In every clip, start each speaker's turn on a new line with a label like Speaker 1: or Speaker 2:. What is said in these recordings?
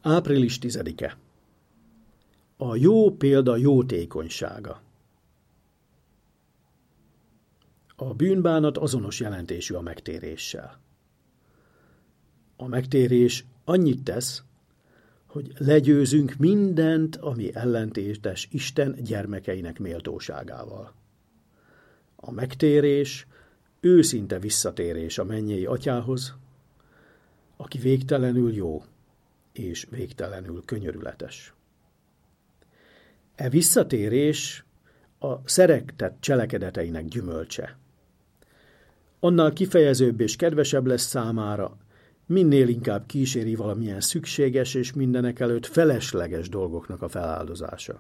Speaker 1: Április 10-e. A jó példa jótékonysága. A bűnbánat azonos jelentésű a megtéréssel. A megtérés annyit tesz, hogy legyőzünk mindent, ami ellentétes Isten gyermekeinek méltóságával. A megtérés őszinte visszatérés a mennyei Atyához, aki végtelenül jó és végtelenül könyörületes. E visszatérés a szeretet cselekedeteinek gyümölcse. Annál kifejezőbb és kedvesebb lesz számára, minél inkább kíséri valamilyen szükséges és mindenekelőtt felesleges dolgoknak a feláldozása.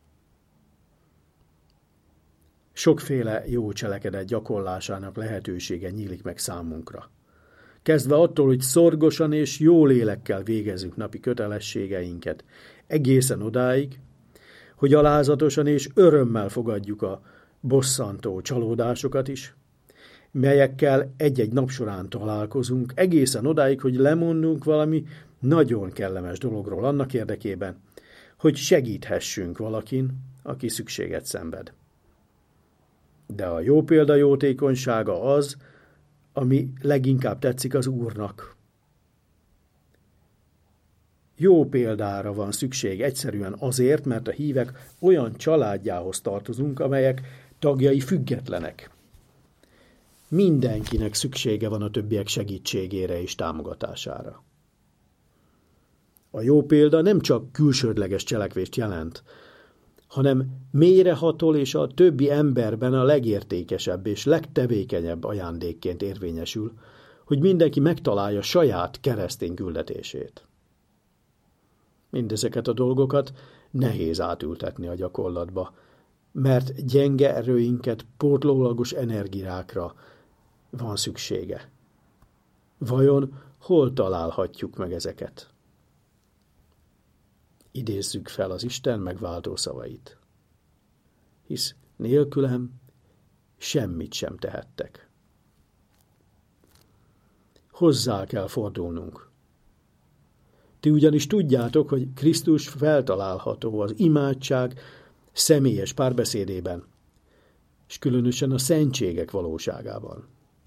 Speaker 1: Sokféle jó cselekedet gyakorlásának lehetősége nyílik meg számunkra. Kezdve attól, hogy szorgosan és jó lélekkel végezzük napi kötelességeinket, egészen odáig, hogy alázatosan és örömmel fogadjuk a bosszantó csalódásokat is, melyekkel egy-egy nap során találkozunk, egészen odáig, hogy lemondunk valami nagyon kellemes dologról annak érdekében, hogy segíthessünk valakin, aki szükséget szenved. De a jó példa jótékonysága az, ami leginkább tetszik az Úrnak. Jó példára van szükség egyszerűen azért, mert a hívek olyan családjához tartozunk, amelyek tagjai függetlenek. Mindenkinek szüksége van a többiek segítségére és támogatására. A jó példa nem csak külsődleges cselekvést jelent, hanem mélyrehatol és a többi emberben a legértékesebb és legtevékenyebb ajándékként érvényesül, hogy mindenki megtalálja saját keresztény küldetését. Mindezeket a dolgokat nehéz átültetni a gyakorlatba, mert gyenge erőinket pótlólagos energiákra van szüksége. Vajon hol találhatjuk meg ezeket? Idézzük fel az Isten megváltó szavait. Hisz nélkülem semmit sem tehettek. Hozzá kell fordulnunk. Ti ugyanis tudjátok, hogy Krisztus feltalálható az imádság személyes párbeszédében, és különösen a szentségek valóságában.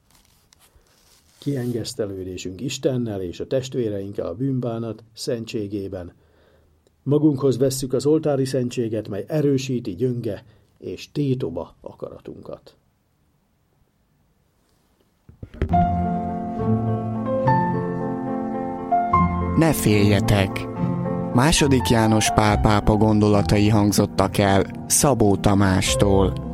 Speaker 1: Kiengesztelődésünk Istennel és a testvéreinkkel a bűnbánat szentségében. Magunkhoz vesszük az oltári szentséget, mely erősíti gyönge és tétoba akaratunkat.
Speaker 2: Ne féljetek! II. János Pál pápa gondolatai hangzottak el Szabó Tamástól.